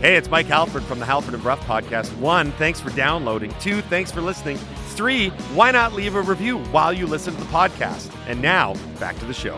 Hey, it's Mike Halford from the Halford and Bruff podcast. 1, thanks for downloading. 2, thanks for listening. 3, why not leave a review while you listen to the podcast? And now, back to the show.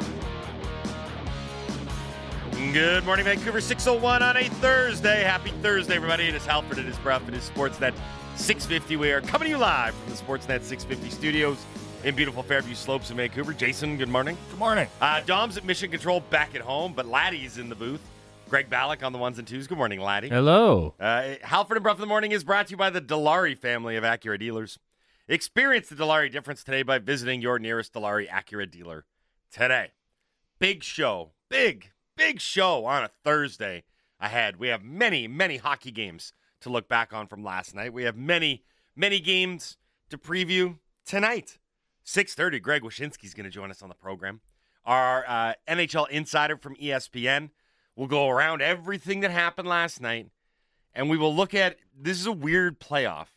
Good morning, Vancouver. 6:01 on a Thursday. Happy Thursday, everybody. It is Halford, it is Bruff, it is Sportsnet 650. We are coming to you live from the Sportsnet 650 studios in beautiful Fairview Slopes in Vancouver. Jason, good morning. Good morning. Dom's at Mission Control back at home, but Laddie's in the booth. Greg Ballack on the ones and twos. Good morning, Laddie. Hello. Halford and Bruff in the Morning is brought to you by the Dilawri family of Acura dealers. Experience the Dilawri difference today by visiting your nearest Dilawri Acura dealer today. Big show. Big show on a Thursday ahead. We have many, many hockey games to look back on from last night. We have many, many games to preview tonight. 6:30, Greg Wyshynski's going to join us on the program. Our NHL insider from ESPN. We'll go around everything that happened last night, and we will look at, this is a weird playoff.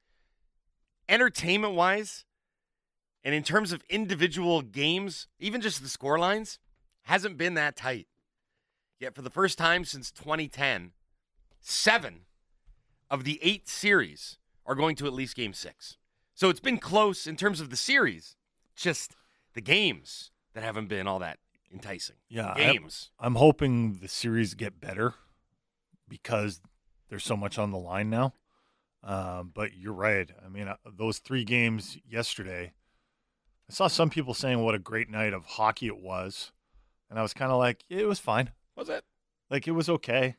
Entertainment-wise, and in terms of individual games, even just the score lines, hasn't been that tight. Yet for the first time since 2010, 7 of the 8 series are going to at least Game 6. So it's been close in terms of the series, just the games that haven't been all that enticing. Yeah, games. I'm hoping the series get better because there's so much on the line now. But you're right. I mean, those 3 games yesterday, I saw some people saying what a great night of hockey it was. And I was kind of like, it was fine. Was it? Like, it was okay.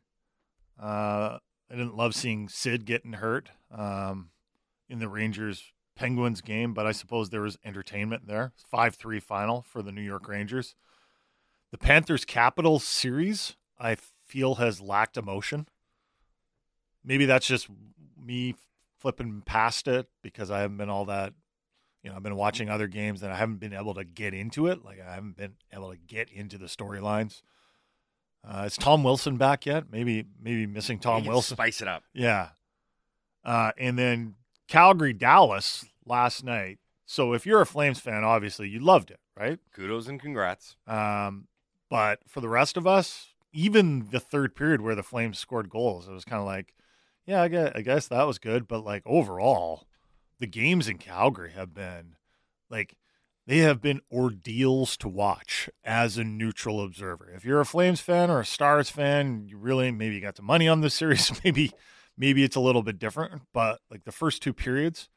I didn't love seeing Sid getting hurt in the Rangers-Penguins game, but I suppose there was entertainment there. 5-3 final for the New York Rangers. The Panthers-Capitals series, I feel, has lacked emotion. Maybe that's just me flipping past it because I haven't been all that, I've been watching other games and I haven't been able to get into it. Like, I haven't been able to get into the storylines. Is Tom Wilson back yet? Maybe missing Tom Wilson. Spice it up. Yeah. And then Calgary-Dallas last night. So if you're a Flames fan, obviously you loved it, right? Kudos and congrats. But for the rest of us, even the third period where the Flames scored goals, it was kind of like, yeah, I guess that was good. But, like, overall, the games in Calgary have been, like, they have been ordeals to watch as a neutral observer. If you're a Flames fan or a Stars fan, you really maybe you got the money on this series. Maybe it's a little bit different. But, like, the first 2 periods,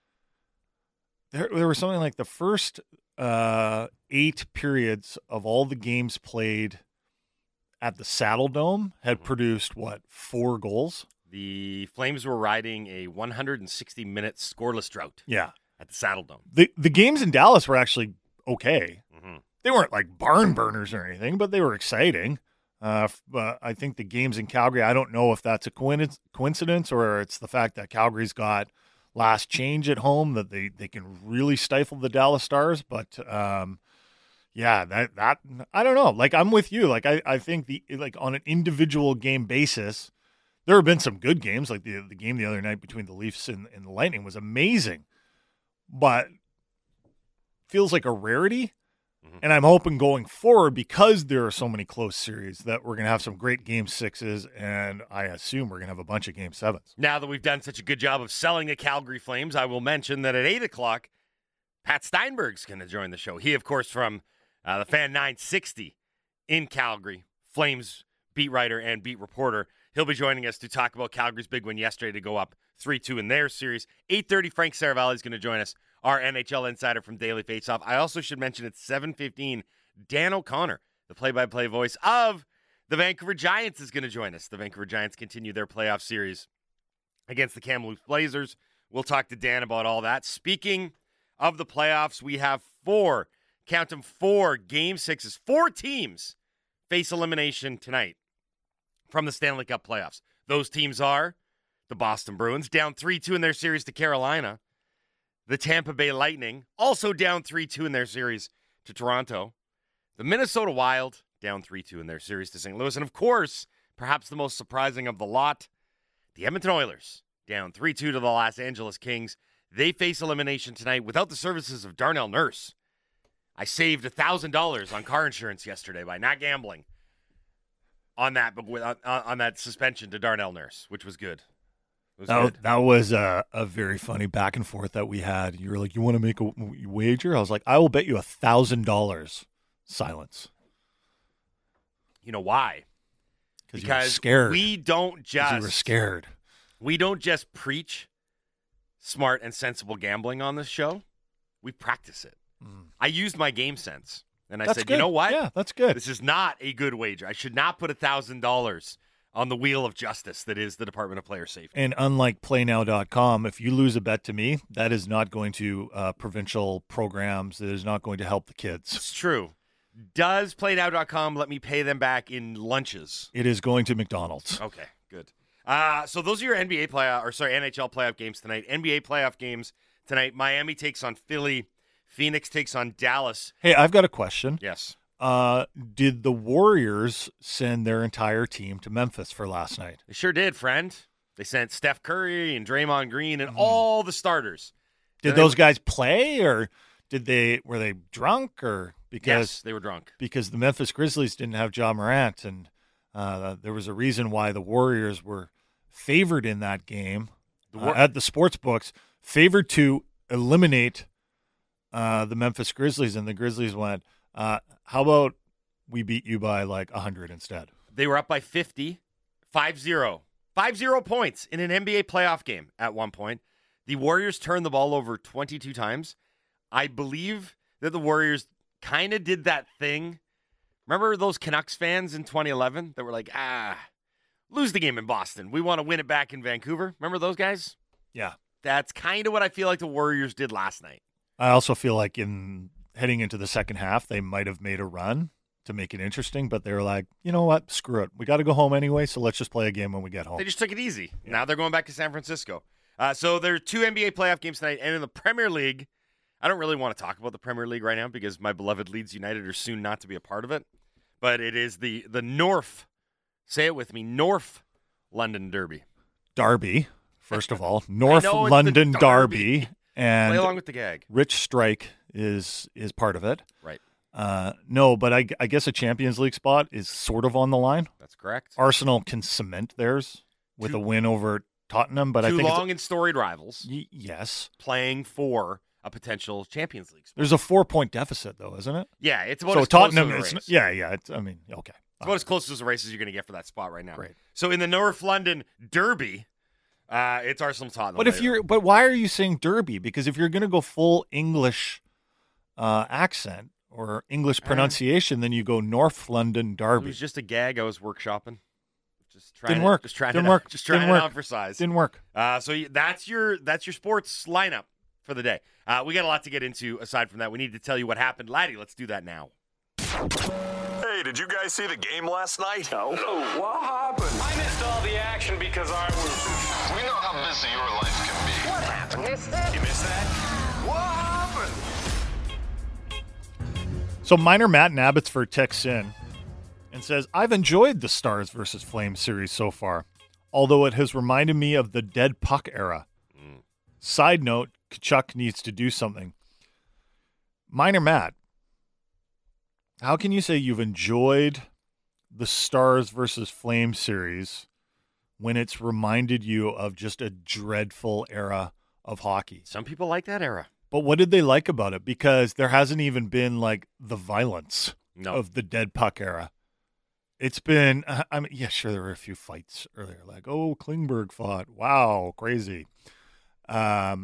there was something like the first 8 periods of all the games played at the Saddle Dome had produced, 4 goals? The Flames were riding a 160-minute scoreless drought. Yeah. At the Saddle Dome. The games in Dallas were actually okay. Mm-hmm. They weren't like barn burners or anything, but they were exciting. But I think the games in Calgary, I don't know if that's a coincidence or it's the fact that Calgary's got last change at home that they can really stifle the Dallas Stars. But yeah, that I don't know. Like, I'm with you. Like, I think on an individual game basis, there have been some good games. Like the game the other night between the Leafs and the Lightning was amazing. But feels like a rarity. Mm-hmm. And I'm hoping going forward, because there are so many close series, that we're going to have some great Game 6s, and I assume we're going to have a bunch of Game 7s. Now that we've done such a good job of selling the Calgary Flames, I will mention that at 8 o'clock, Pat Steinberg's going to join the show. He, of course, from the Fan 960 in Calgary, Flames beat writer and beat reporter. He'll be joining us to talk about Calgary's big win yesterday to go up 3-2 in their series. 8:30, Frank Saravalli is going to join us, our NHL insider from Daily Faceoff. I also should mention at 7:15, Dan O'Connor, the play-by-play voice of the Vancouver Giants, is going to join us. The Vancouver Giants continue their playoff series against the Kamloops Blazers. We'll talk to Dan about all that. Speaking of the playoffs, we have 4 Game 6s. 4 teams face elimination tonight from the Stanley Cup playoffs. Those teams are the Boston Bruins, down 3-2 in their series to Carolina. The Tampa Bay Lightning, also down 3-2 in their series to Toronto. The Minnesota Wild, down 3-2 in their series to St. Louis. And, of course, perhaps the most surprising of the lot, the Edmonton Oilers, down 3-2 to the Los Angeles Kings. They face elimination tonight without the services of Darnell Nurse. I saved $1,000 on car insurance yesterday by not gambling. on that, but on that suspension to Darnell Nurse, which was good. It was good. That was a very funny back and forth that we had. You were like, "You want to make a wager?" I was like, "I will bet you $1,000." Silence. You know why? Because you were scared. We don't just. You were scared. We don't just preach smart and sensible gambling on this show. We practice it. I used my game sense, and I said, good. You know what? Yeah, that's good. This is not a good wager. I should not put $1,000 on the wheel of justice that is the Department of Player Safety. And unlike PlayNow.com, if you lose a bet to me, that is not going to provincial programs. That is not going to help the kids. It's true. Does PlayNow.com let me pay them back in lunches? It is going to McDonald's. Okay, good. So those are your NHL playoff games tonight. NBA playoff games tonight. Miami takes on Philly. Phoenix takes on Dallas. Hey, I've got a question. Yes. Did the Warriors send their entire team to Memphis for last night? They sure did, friend. They sent Steph Curry and Draymond Green and all the starters. Did those guys play, or were they drunk, or because yes, they were drunk? Because the Memphis Grizzlies didn't have Ja Morant, and there was a reason why the Warriors were favored in that game at the sports books, favored to eliminate the Memphis Grizzlies, and the Grizzlies went, how about we beat you by like 100 instead? They were up by 50, 5-0. 5-0 points in an NBA playoff game at one point. The Warriors turned the ball over 22 times. I believe that the Warriors kind of did that thing. Remember those Canucks fans in 2011 that were like, lose the game in Boston. We want to win it back in Vancouver. Remember those guys? Yeah. That's kind of what I feel like the Warriors did last night. I also feel like heading into the second half, they might have made a run to make it interesting, but they were like, you know what? Screw it. We got to go home anyway, so let's just play a game when we get home. They just took it easy. Yeah. Now they're going back to San Francisco. So there are 2 NBA playoff games tonight, and in the Premier League, I don't really want to talk about the Premier League right now because my beloved Leeds United are soon not to be a part of it, but it is the North, say it with me, North London Derby. Derby, first of all. North London Derby. And play along with the gag. Rich Strike is part of it. Right. No, but I guess a Champions League spot is sort of on the line. That's correct. Arsenal can cement theirs with a win over Tottenham, but I think long and storied rivals. Yes. Playing for a potential Champions League spot. There's a 4-point deficit, though, isn't it? Yeah, it's about so as Tottenham close to the race. Yeah. Okay. It's about as close as the race as you're going to get for that spot right now. Great. So in the North London Derby, it's Arsenal Tottenham. But why are you saying Derby? Because if you're going to go full English accent or English pronunciation, then you go North London Derby. It was just a gag I was workshopping. Didn't work. Just trying to emphasize. Didn't work. So that's your sports lineup for the day. We got a lot to get into aside from that. We need to tell you what happened. Laddie, let's do that now. Hey, did you guys see the game last night? No. What happened? I missed all the action because I was... We know how busy your life can be. What happened? Missed it? You missed that? What happened? So Minor Matt in Abbotsford texts in and says, I've enjoyed the Stars versus Flames series so far, although it has reminded me of the dead puck era. Side note, Tkachuk needs to do something. Minor Matt, how can you say you've enjoyed the Stars versus Flames series when it's reminded you of just a dreadful era of hockey? Some people like that era. But what did they like about it? Because there hasn't even been like the violence of the dead puck era. It's been, sure, there were a few fights earlier, like, Klingberg fought. Wow, crazy. I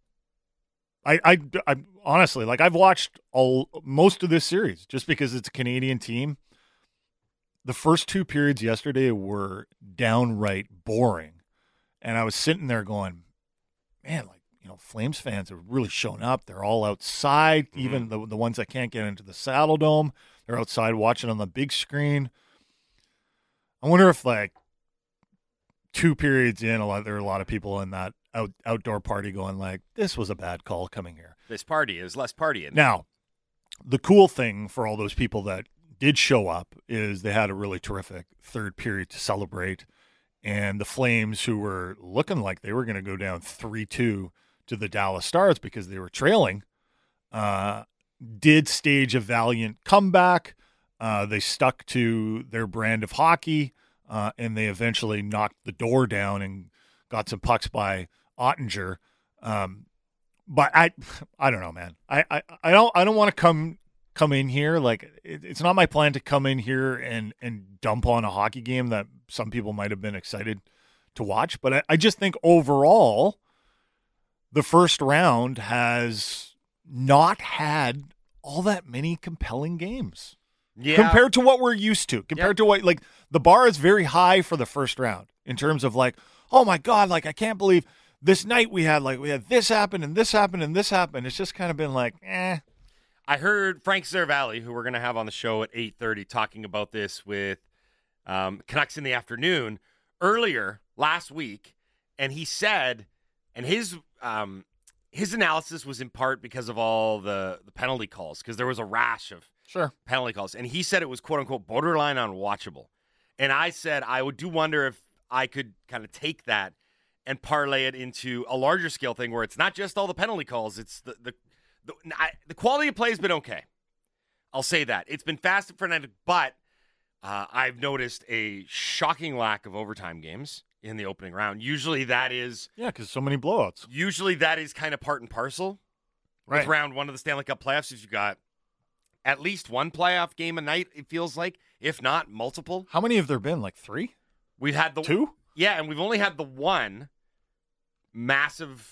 honestly, like, I've watched most of this series just because it's a Canadian team. The first 2 periods yesterday were downright boring. And I was sitting there going, man, like, Flames fans have really shown up. They're all outside, even the ones that can't get into the Saddle Dome. They're outside watching on the big screen. I wonder if, like, 2 periods in, there are a lot of people in that outdoor party going, like, this was a bad call coming here. This party is less partying. Now, the cool thing for all those people that did show up is they had a really terrific third period to celebrate. And the Flames, who were looking like they were going to go down 3-2 to the Dallas Stars because they were trailing, did stage a valiant comeback. They stuck to their brand of hockey, and they eventually knocked the door down and got some pucks by Ottinger. But I don't know, man. I don't want to come in here like it's not my plan to come in here and dump on a hockey game that some people might have been excited to watch. But I just think overall, the first round has not had all that many compelling games compared to what we're used to. Compared to what, like, the bar is very high for the first round in terms of like, oh my God, like I can't believe this night we had this happen and this happened and this happened. It's just kind of been like, eh. I heard Frank Zervalli, who we're going to have on the show at 8:30, talking about this with Canucks in the Afternoon earlier last week, and he said, and his analysis was in part because of all the penalty calls, because there was a rash of penalty calls, and he said it was quote unquote borderline unwatchable, and I said I do wonder if I could kind of take that and parlay it into a larger scale thing where it's not just all the penalty calls, it's the quality of play has been okay. I'll say that. It's been fast and frenetic, but I've noticed a shocking lack of overtime games in the opening round. Usually that is... Yeah, because so many blowouts. Usually that is kind of part and parcel. Right. With round one of the Stanley Cup playoffs, you got at least one playoff game a night, it feels like, if not multiple. How many have there been? Like 3? We've had the... 2? Yeah, and we've only had the one massive...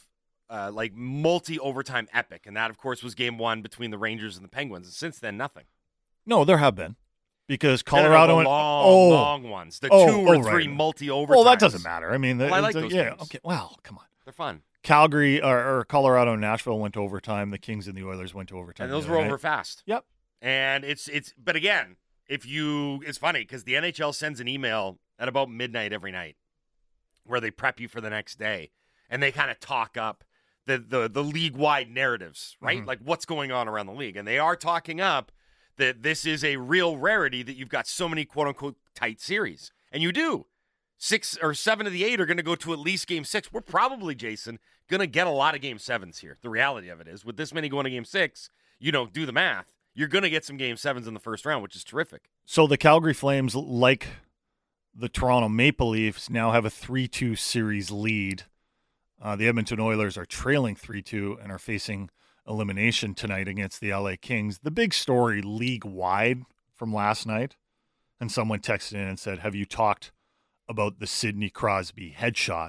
multi-overtime epic. And that, of course, was game one between the Rangers and the Penguins. And since then, nothing. No, there have been. Because Colorado... the long ones. The 2 or 3 multi-overtimes. Well, that doesn't matter. I mean... I like those games. Okay, well, come on. They're fun. Calgary or Colorado and Nashville went to overtime. The Kings and the Oilers went to overtime. And those were over fast. Yep. And it's but again, it's funny because the NHL sends an email at about midnight every night where they prep you for the next day. And they kind of talk up the league-wide narratives, right? Mm-hmm. Like what's going on around the league. And they are talking up that this is a real rarity that you've got so many quote-unquote tight series. And you do. 6 or 7 of the 8 are going to go to at least game 6. We're probably, Jason, going to get a lot of game 7s here. The reality of it is with this many going to game 6, do the math. You're going to get some game 7s in the first round, which is terrific. So the Calgary Flames, like the Toronto Maple Leafs, now have a 3-2 series lead. The Edmonton Oilers are trailing 3-2 and are facing elimination tonight against the LA Kings. The big story league-wide from last night, and someone texted in and said, have you talked about the Sidney Crosby headshot?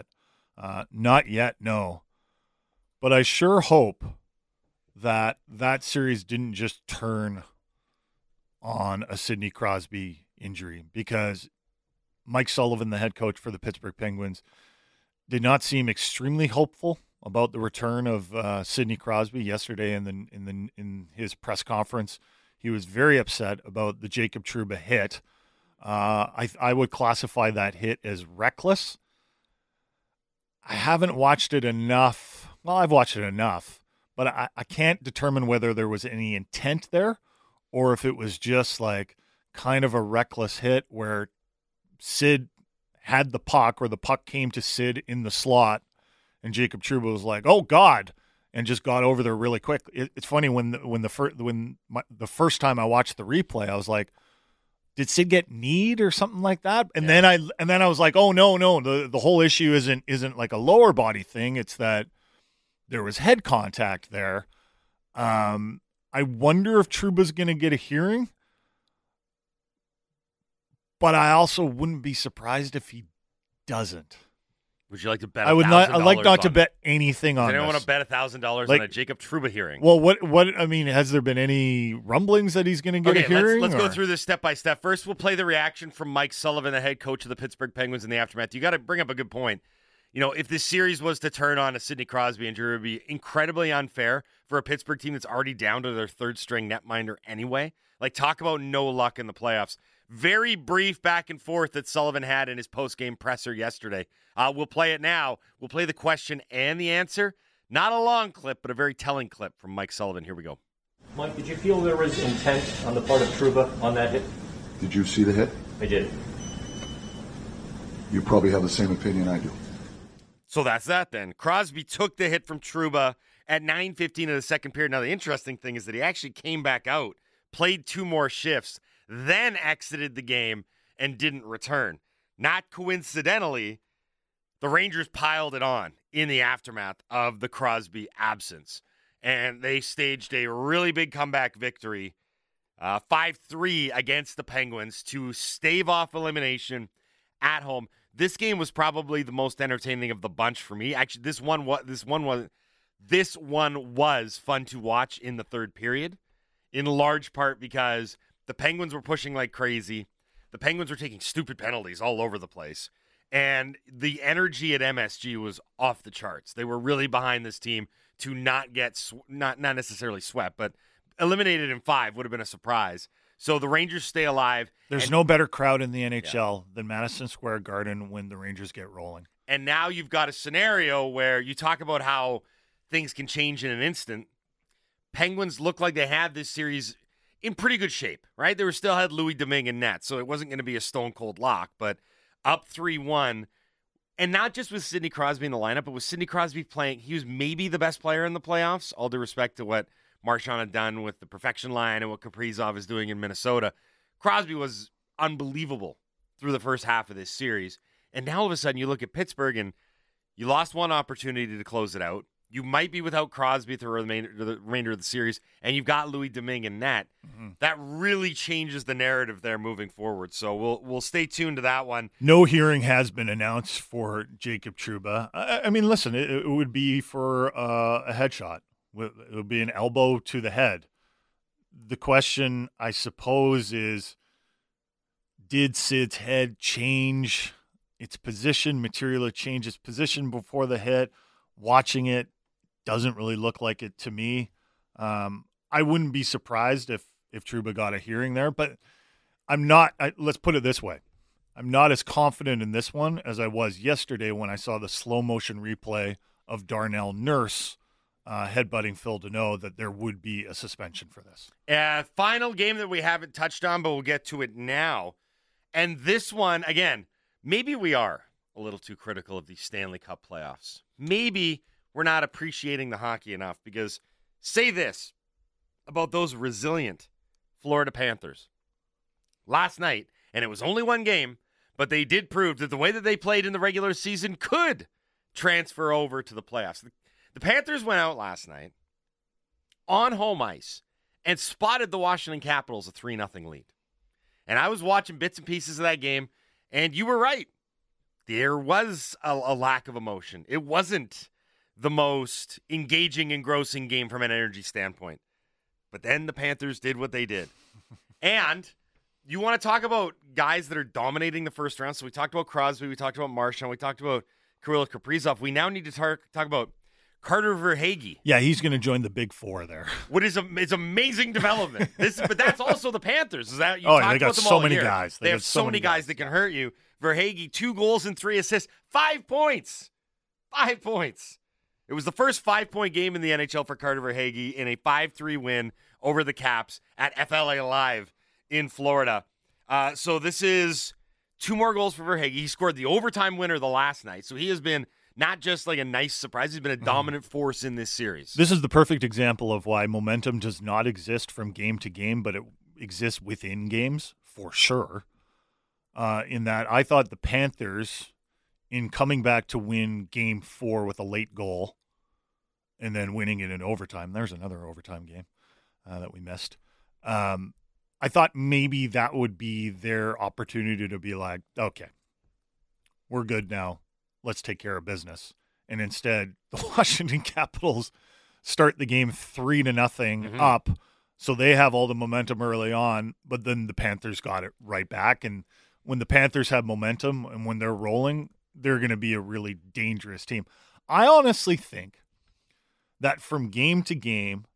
Not yet, no. But I sure hope that series didn't just turn on a Sidney Crosby injury, because Mike Sullivan, the head coach for the Pittsburgh Penguins, did not seem extremely hopeful about the return of Sidney Crosby yesterday. In his press conference, he was very upset about the Jacob Trouba hit. I would classify that hit as reckless. I haven't watched it enough. Well, I've watched it enough, but I can't determine whether there was any intent there or if it was just like kind of a reckless hit where Sid had the puck, or the puck came to Sid in the slot, and Jacob Trouba was like, "Oh God," and just got over there really quick. It's funny when the first time I watched the replay, I was like, "Did Sid get kneed or something like that?" And then I was like, "Oh no, the whole issue isn't like a lower body thing. It's that there was head contact there." I wonder if Trouba's going to get a hearing. But I also wouldn't be surprised if he doesn't. Would you like to bet? I would not. I'd like not to bet anything on. I don't this. want to bet $1,000 on a Jacob Trouba hearing. Well, what? I mean, has there been any rumblings that he's going to get a hearing? Let's go through this step by step. First, we'll play the reaction from Mike Sullivan, the head coach of the Pittsburgh Penguins, in the aftermath. You got to bring up a good point. If this series was to turn on a Sidney Crosby injury, it would be incredibly unfair for a Pittsburgh team that's already down to their third string netminder anyway. Like, talk about no luck in the playoffs. Very brief back and forth that Sullivan had in his post-game presser yesterday. We'll play it now. We'll play the question and the answer. Not a long clip, but a very telling clip from Mike Sullivan. Here we go. Mike, did you feel there was intent on the part of Trouba on that hit? Did you see the hit? I did. You probably have the same opinion I do. So that's that then. Crosby took the hit from Trouba at 9:15 of the second period. Now, the interesting thing is that he actually came back out, played 2 more shifts. then exited the game and didn't return. Not coincidentally, the Rangers piled it on in the aftermath of the Crosby absence, and they staged a really big comeback victory, 5-3 against the Penguins to stave off elimination at home. This game was probably the most entertaining of the bunch for me. Actually, this one was fun to watch in the third period, in large part because the Penguins were pushing like crazy. The Penguins were taking stupid penalties all over the place. And the energy at MSG was off the charts. They were really behind this team to not get, not necessarily swept, but eliminated in 5 would have been a surprise. So the Rangers stay alive. There's no better crowd in the NHL than Madison Square Garden when the Rangers get rolling. And now you've got a scenario where you talk about how things can change in an instant. Penguins look like they had this series in pretty good shape, right? They were still had Louis Domingue in net, so it wasn't going to be a stone-cold lock, but up 3-1. And not just with Sidney Crosby in the lineup, but with Sidney Crosby playing, he was maybe the best player in the playoffs, all due respect to what Marchand had done with the perfection line and what Kaprizov is doing in Minnesota. Crosby was unbelievable through the first half of this series. And now all of a sudden you look at Pittsburgh and you lost one opportunity to close it out. You might be without Crosby through the remainder of the series, and you've got Louis Domingue in net. Mm-hmm. That really changes the narrative there moving forward. So we'll stay tuned to that one. No hearing has been announced for Jacob Trouba. I mean, listen, it would be for a headshot. It would be an elbow to the head. The question, I suppose, is did Sid's head change its position, materially change its position before the hit? Watching it doesn't really look like it to me. I wouldn't be surprised if Trouba got a hearing there, but I'm not. Let's put it this way. I'm not as confident in this one as I was yesterday when I saw the slow motion replay of Darnell Nurse headbutting Phil Deneau, that there would be a suspension for this. Final game that we haven't touched on, but we'll get to it now. And this one, again, maybe we are a little too critical of the Stanley Cup playoffs. Maybe we're not appreciating the hockey enough, because say this about those resilient Florida Panthers. Last night, and it was only one game, but they did prove that the way that they played in the regular season could transfer over to the playoffs. The Panthers went out last night on home ice and spotted the Washington Capitals a 3-0 lead. And I was watching bits and pieces of that game, and you were right. There was a lack of emotion. It wasn't the most engaging, engrossing game from an energy standpoint. But then the Panthers did what they did. And you want to talk about guys that are dominating the first round. So we talked about Crosby, we talked about Marchand, we talked about Kirill Kaprizov. We now need to talk about Carter Verhaeghe. Yeah, he's going to join the big four there. What is it's amazing development. But that's also the Panthers. Is that you they talked got about them so all many year. guys. They have so many guys that can hurt you. Verhaeghe, 2 goals and 3 assists, 5 points. 5 points. It was the first 5-point game in the NHL for Carter Verhaeghe in a 5-3 win over the Caps at FLA Live in Florida. So this is 2 more goals for Verhaeghe. He scored the overtime winner the last night. So he has been not just like a nice surprise. He's been a dominant force in this series. This is the perfect example of why momentum does not exist from game to game, but it exists within games for sure. In that I thought the Panthers, in coming back to win game 4 with a late goal and then winning it in overtime, there's another overtime game that we missed. I thought maybe that would be their opportunity to be like, okay, we're good now. Let's take care of business. And instead, the Washington Capitals start the game 3-0 up. So they have all the momentum early on, but then the Panthers got it right back. And when the Panthers have momentum and when they're rolling, they're going to be a really dangerous team. I honestly think that from game to game,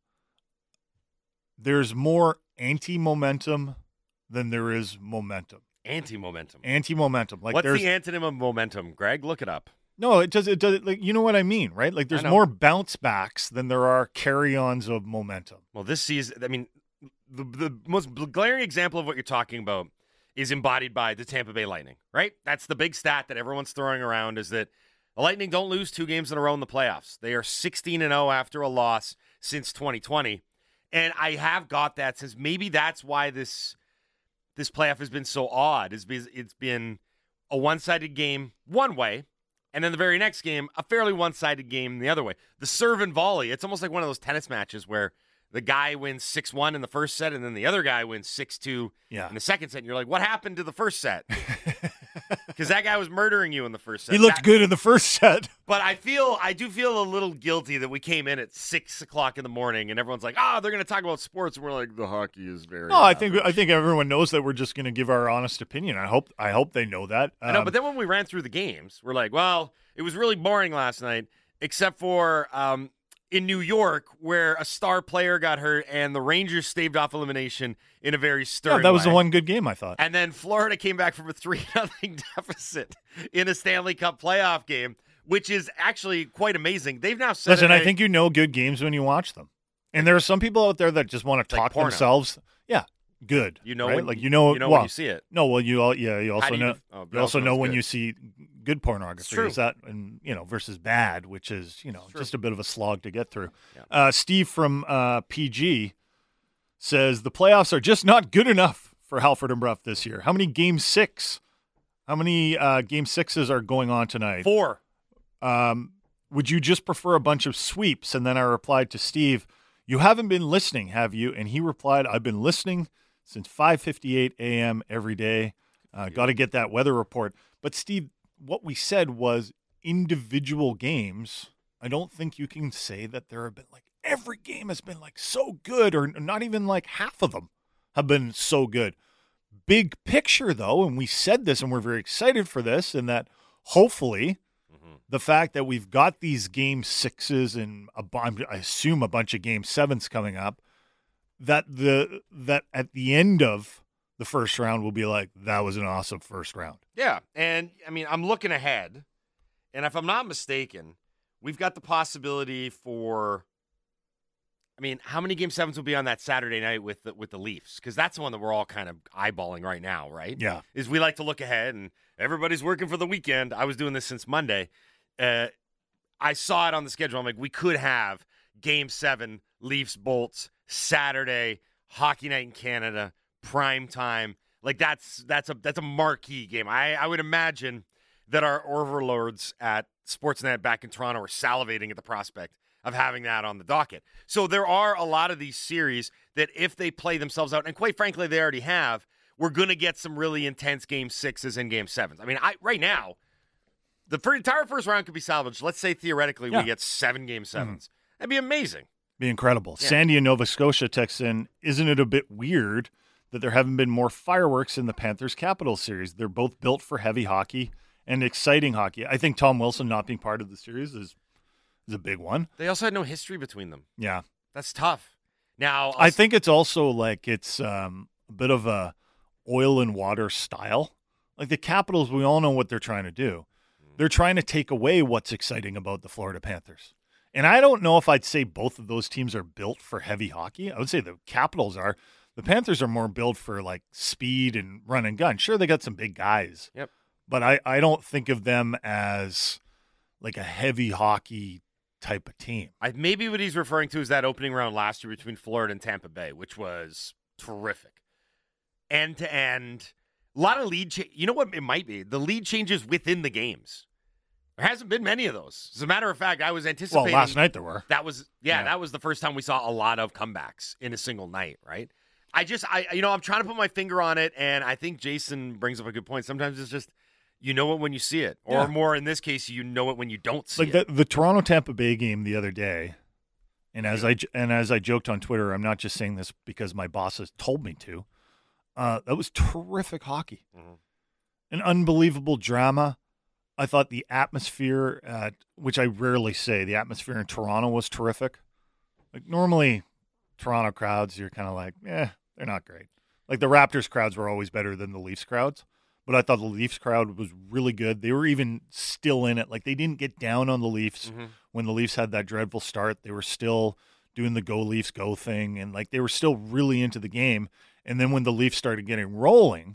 there's more anti-momentum than there is momentum. Anti-momentum. Anti-momentum. Like, what's the antonym of momentum, Greg? Look it up. No, it does. Like, you know what I mean, right? Like, there's more bounce backs than there are carry-ons of momentum. Well, this season, I mean, the most glaring example of what you're talking about is embodied by the Tampa Bay Lightning, right? That's the big stat that everyone's throwing around, is that the Lightning don't lose 2 games in a row in the playoffs. They are 16-0 after a loss since 2020. And I have got that since maybe that's why this this playoff has been so odd is because it's been a one-sided game one way, and then the very next game, a fairly one-sided game the other way. The serve and volley, it's almost like one of those tennis matches where the guy wins 6-1 in the first set, and then the other guy wins 6-2 in the second set. And you're like, what happened to the first set? Because that guy was murdering you in the first set. He looked good in the first set. But I do feel a little guilty that we came in at 6 o'clock in the morning, and everyone's like, they're going to talk about sports, and we're like, the hockey is very. No, I think everyone knows that we're just going to give our honest opinion. I hope they know that. I know, but then when we ran through the games, we're like, well, it was really boring last night, except for in New York, where a star player got hurt and the Rangers staved off elimination in a very stirring way. That was the one good game, I thought. And then Florida came back from a 3-0 deficit in a Stanley Cup playoff game, which is actually quite amazing. They've now said Listen, I think you know good games when you watch them. And there are some people out there that just want to talk themselves. Yeah, good. You know, right? when when you see it. No, well, you also know. You also know when good. You see good pornography. It's true. Is that versus bad, which is just a bit of a slog to get through. Yeah. Steve from PG says the playoffs are just not good enough for Halford and Bruff this year. How many game sixes are going on tonight? 4. Would you just prefer a bunch of sweeps? And then I replied to Steve, you haven't been listening, have you? And he replied, I've been listening since 5:58 a.m. every day. Got to get that weather report. But Steve, what we said was individual games. I don't think you can say that there have been every game has been so good, or not even half of them have been so good. Big picture though, and we said this and we're very excited for this, and that hopefully the fact that we've got these game sixes and I assume a bunch of game sevens coming up, that at the end of the first round will be that was an awesome first round. Yeah, and I mean, I'm looking ahead, and if I'm not mistaken, we've got the possibility for. I mean, how many game sevens will be on that Saturday night with the Leafs? Because that's the one that we're all kind of eyeballing right now, right? Yeah. Is we like to look ahead, and everybody's working for the weekend. I was doing this since Monday. I saw it on the schedule. I'm like, we could have Game 7, Leafs Bolts, Saturday, Hockey Night in Canada, prime time. That's a marquee game. I would imagine that our overlords at Sportsnet back in Toronto are salivating at the prospect of having that on the docket. So there are a lot of these series that if they play themselves out, and quite frankly, they already have, we're going to get some really intense game sixes and game sevens. I mean, right now, the entire first round could be salvaged. Let's say theoretically we get 7 game sevens. That'd be amazing. Be incredible. Yeah. Sandy in Nova Scotia texts in, isn't it a bit weird that there haven't been more fireworks in the Panthers-Capitals series? They're both built for heavy hockey and exciting hockey. I think Tom Wilson not being part of the series is a big one. They also had no history between them. Yeah. That's tough. Now, I think it's also it's a bit of a oil and water style. The Capitals, we all know what they're trying to do. They're trying to take away what's exciting about the Florida Panthers. And I don't know if I'd say both of those teams are built for heavy hockey. I would say the Capitals are. The Panthers are more built for speed and run and gun. Sure, they got some big guys. Yep. But I don't think of them as a heavy hockey type of team. Maybe what he's referring to is that opening round last year between Florida and Tampa Bay, which was terrific. End to end. A lot of lead you know what it might be? The lead changes within the games. There hasn't been many of those. As a matter of fact, I was anticipating. Well, last night there were. That was that was the first time we saw a lot of comebacks in a single night, right? I'm trying to put my finger on it, and I think Jason brings up a good point. Sometimes it's just you know it when you see it, or more in this case, you know it when you don't see it. The Toronto Tampa Bay game the other day, and as I joked on Twitter, I'm not just saying this because my bosses told me to. That was terrific hockey, an unbelievable drama. I thought the atmosphere, which I rarely say, the atmosphere in Toronto was terrific. Normally, Toronto crowds, you're kind of they're not great. The Raptors crowds were always better than the Leafs crowds, but I thought the Leafs crowd was really good. They were even still in it. They didn't get down on the Leafs when the Leafs had that dreadful start. They were still doing the go Leafs go thing, and they were still really into the game. And then when the Leafs started getting rolling,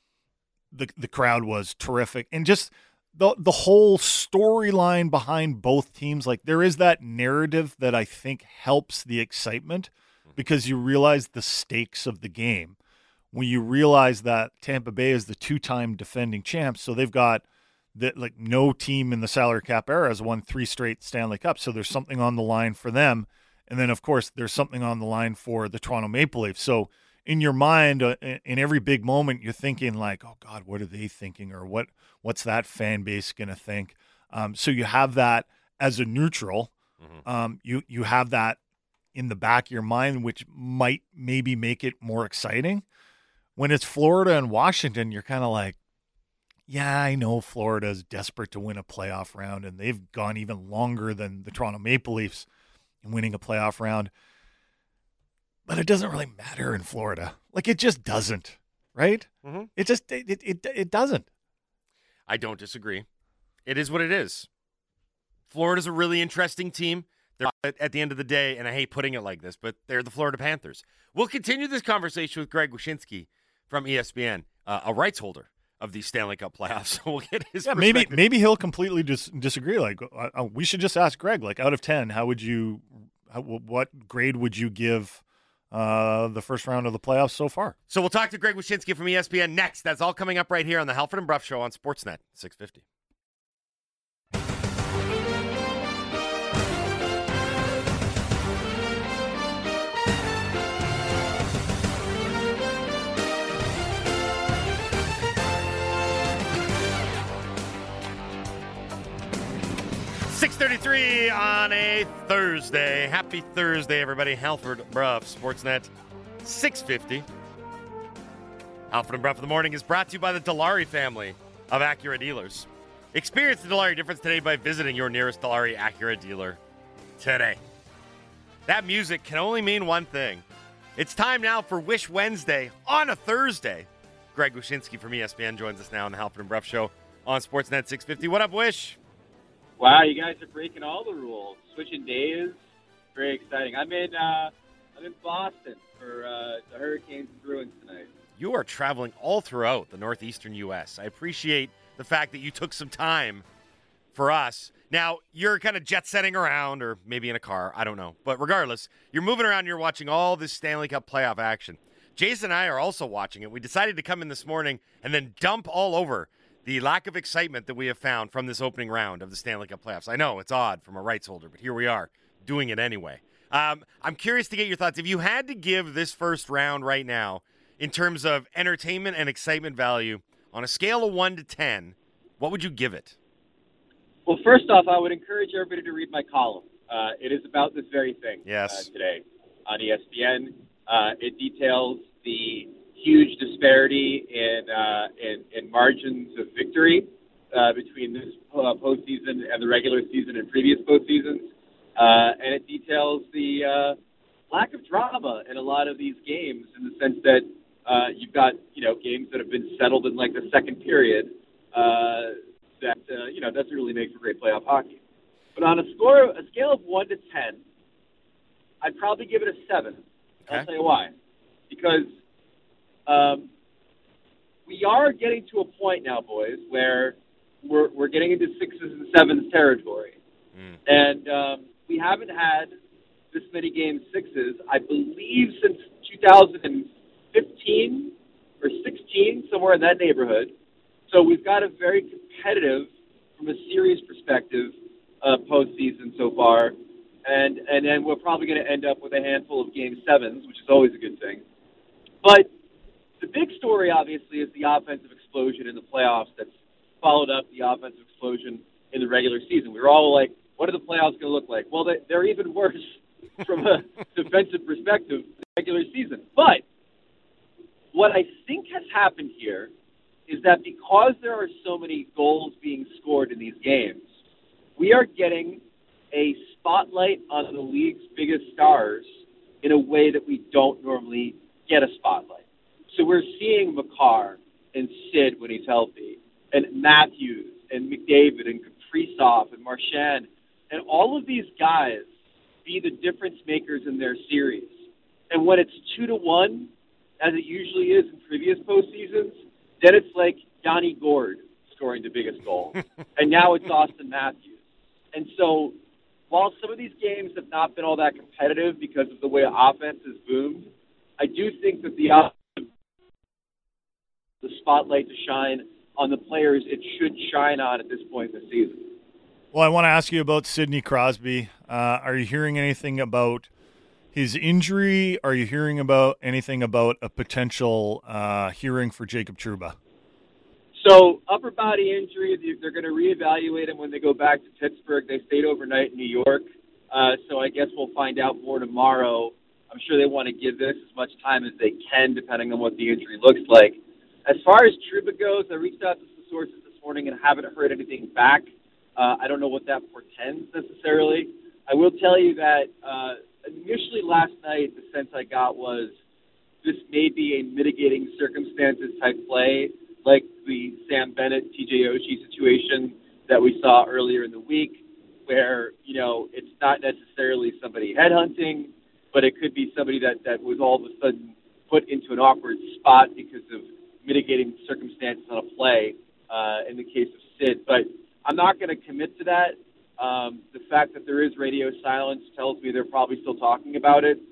the crowd was terrific. And just the whole storyline behind both teams, there is that narrative that I think helps the excitement because you realize the stakes of the game. when you realize that Tampa Bay is the 2-time defending champs, so they've got that, like, no team in the salary cap era has won 3 straight Stanley Cups, so there's something on the line for them. And then, of course, there's something on the line for the Toronto Maple Leafs. So in your mind, in every big moment, you're thinking like, oh, God, what are they thinking? Or what's that fan base going to think? So you have that as a neutral. You have that in the back of your mind, which might maybe make it more exciting. When it's Florida and Washington, you're kind of like, yeah, I know Florida is desperate to win a playoff round, and they've gone even longer than the Toronto Maple Leafs in winning a playoff round. But it doesn't really matter in Florida. Like, it just doesn't, right? Mm-hmm. It doesn't. I don't disagree. It is what it is. Florida's a really interesting team. They're at the end of the day, and I hate putting it like this, but they're the Florida Panthers. We'll continue this conversation with Greg Wyshynski from ESPN, a rights holder of the Stanley Cup playoffs. So we'll get his perspective. Maybe he'll completely disagree. Like, we should just ask Greg, like, out of 10, what grade would you give the first round of the playoffs so far? So we'll talk to Greg Wyshynski from ESPN next. That's all coming up right here on the Halford and Bruff Show on Sportsnet 650. .33 on a Thursday. Happy Thursday, everybody. Halford Bruff, Sportsnet 650. Halford and Bruff in the Morning is brought to you by the Dilawri family of Acura dealers. Experience the Dilawri difference today by visiting your nearest Dilawri Acura dealer today. That music can only mean one thing. It's time now for Wish Wednesday on a Thursday. Greg Wyshynski from ESPN joins us now on the Halford and Bruff Show on Sportsnet 650. What up, Wish? Wow, you guys are breaking all the rules. Switching days, very exciting. I'm in Boston for the Hurricanes and Bruins tonight. You are traveling all throughout the northeastern U.S. I appreciate the fact that you took some time for us. Now, you're kind of jet-setting around, or maybe in a car, I don't know. But regardless, you're moving around, you're watching all this Stanley Cup playoff action. Jason and I are also watching it. We decided to come in this morning and then dump all over the lack of excitement that we have found from this opening round of the Stanley Cup playoffs. I know it's odd from a rights holder, but here we are doing it anyway. I'm curious to get your thoughts. If you had to give this first round right now in terms of entertainment and excitement value on a scale of 1 to 10, what would you give it? Well, first off, I would encourage everybody to read my column. It is about this very thing today on ESPN. It details the huge disparity in margins of victory between this postseason and the regular season and previous postseasons. And it details the lack of drama in a lot of these games in the sense that you've got, games that have been settled in like the second period that doesn't really make for great playoff hockey. But on a scale of 1 to 10, I'd probably give it a 7. Okay. I'll tell you why. Because we are getting to a point now, boys, where we're getting into 6s and 7s territory. And we haven't had this many game 6s, I believe, since 2015 or 16, somewhere in that neighborhood. So we've got a very competitive, from a series perspective, postseason so far. And then we're probably going to end up with a handful of game 7s, which is always a good thing. But the big story, obviously, is the offensive explosion in the playoffs that's followed up the offensive explosion in the regular season. We were all like, what are the playoffs going to look like? Well, they're even worse from a defensive perspective than the regular season. But what I think has happened here is that because there are so many goals being scored in these games, we are getting a spotlight on the league's biggest stars in a way that we don't normally get a spotlight. So we're seeing Makar and Sid when he's healthy, and Matthews and McDavid and Kaprizov and Marchand, and all of these guys be the difference makers in their series. And when it's 2-1, as it usually is in previous postseasons, then it's like Yanni Gourde scoring the biggest goal. And now it's Austin Matthews. And so while some of these games have not been all that competitive because of the way offense has boomed, I do think that the offense spotlight to shine on the players it should shine on at this point in the season. Well, I want to ask you about Sidney Crosby. Are you hearing anything about his injury? Are you hearing about anything about a potential hearing for Jacob Trouba? So upper body injury, they're going to reevaluate him when they go back to Pittsburgh. They stayed overnight in New York, so I guess we'll find out more tomorrow. I'm sure they want to give this as much time as they can, depending on what the injury looks like. As far as Trouba goes, I reached out to some sources this morning and haven't heard anything back. I don't know what that portends necessarily. I will tell you that initially last night, the sense I got was this may be a mitigating circumstances type play, like the Sam Bennett, TJ Oshie situation that we saw earlier in the week, where, you know, it's not necessarily somebody headhunting, but it could be somebody that was all of a sudden put into an awkward spot because of mitigating circumstances on a play, in the case of Sid. But I'm not going to commit to that. The fact that there is radio silence tells me they're probably still talking about it.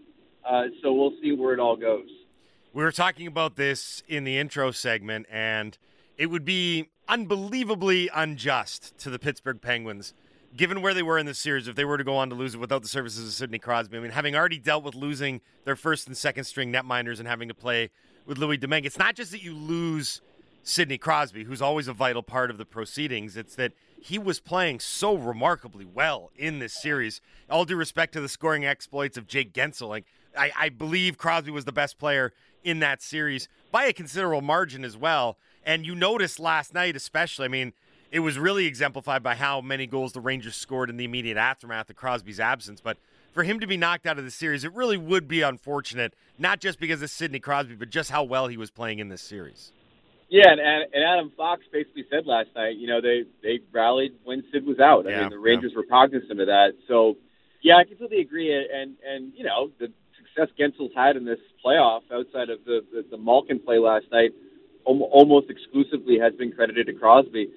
So we'll see where it all goes. We were talking about this in the intro segment, and it would be unbelievably unjust to the Pittsburgh Penguins, given where they were in this series, if they were to go on to lose it without the services of Sidney Crosby. I mean, having already dealt with losing their first and second string netminders and having to play with Louis Domingue, it's not just that you lose Sidney Crosby, who's always a vital part of the proceedings. It's that he was playing so remarkably well in this series. All due respect to the scoring exploits of Jake Guentzel, like I believe Crosby was the best player in that series by a considerable margin as well. And you noticed last night especially, I mean, it was really exemplified by how many goals the Rangers scored in the immediate aftermath of Crosby's absence. But for him to be knocked out of the series, it really would be unfortunate, not just because of Sidney Crosby, but just how well he was playing in this series. Yeah, and Adam Fox basically said last night, you know, they rallied when Sid was out. I mean, the Rangers were cognizant of that. So, yeah, I completely agree. And you know, the success Guentzel's had in this playoff, outside of the Malkin play last night, almost exclusively has been credited to Crosby.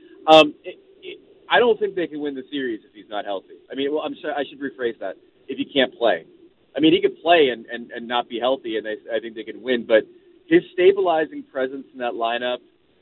I don't think they can win the series if he's not healthy. I mean, well, I'm sorry, I should rephrase that. If he can't play. I mean, he could play and not be healthy, and I think they can win. But his stabilizing presence in that lineup,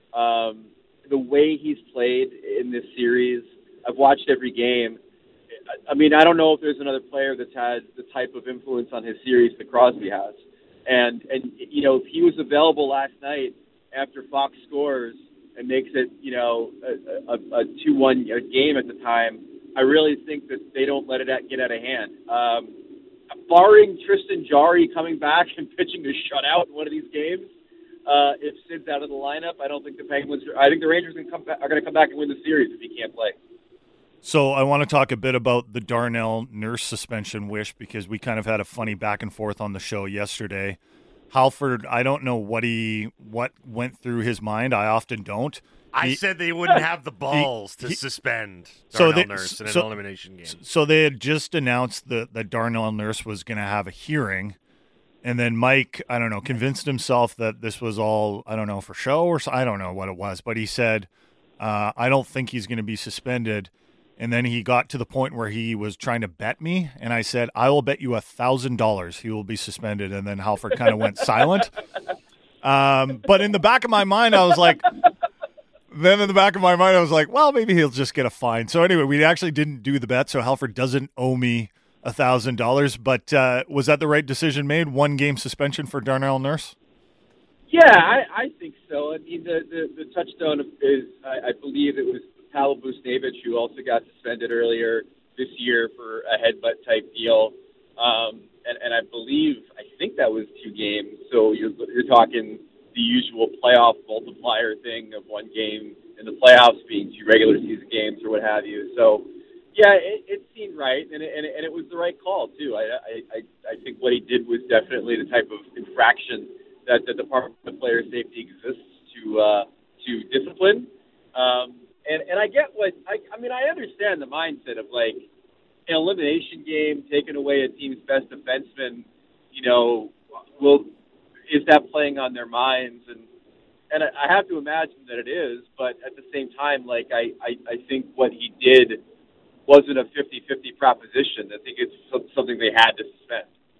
the way he's played in this series, I've watched every game. I mean, I don't know if there's another player that's had the type of influence on his series that Crosby has. And you know, if he was available last night after Fox scores and makes it, you know, a 2-1 game at the time, I really think that they don't let it get out of hand. Barring Tristan Jarry coming back and pitching a shutout in one of these games, if Sid's out of the lineup, I don't think the Penguins. I think the Rangers are going to come back and win the series if he can't play. So I want to talk a bit about the Darnell Nurse suspension wish, because we kind of had a funny back and forth on the show yesterday. Halford, I don't know what went through his mind. I often don't. I said they wouldn't have the balls to suspend Darnell Nurse in an elimination game. So they had just announced that Darnell Nurse was going to have a hearing, and then Mike, I don't know, convinced himself that this was all, I don't know, for show or I don't know what it was, but he said, I don't think he's going to be suspended. And then he got to the point where he was trying to bet me, and I said, I will bet you $1,000 he will be suspended. And then Halford kind of went silent. But in the back of my mind, I was like, well, maybe he'll just get a fine. So anyway, we actually didn't do the bet, so Halford doesn't owe me $1,000. But was that the right decision made? 1 game suspension for Darnell Nurse? Yeah, I think so. I mean, the touchdown is, I believe it was Pavel Buchnevich, who also got suspended earlier this year for a headbutt type deal. And I think that was 2 games. So you're talking the usual playoff multiplier thing of 1 game in the playoffs being 2 regular season games or what have you. So, yeah, it seemed right, and it was the right call too. I think what he did was definitely the type of infraction that the Department of Player Safety exists to discipline. And I get I understand the mindset of, like, an elimination game, taking away a team's best defenseman, you know, is that playing on their minds? And I have to imagine that it is, but at the same time, like, I think what he did wasn't a 50-50 proposition. I think it's something they had to suspend.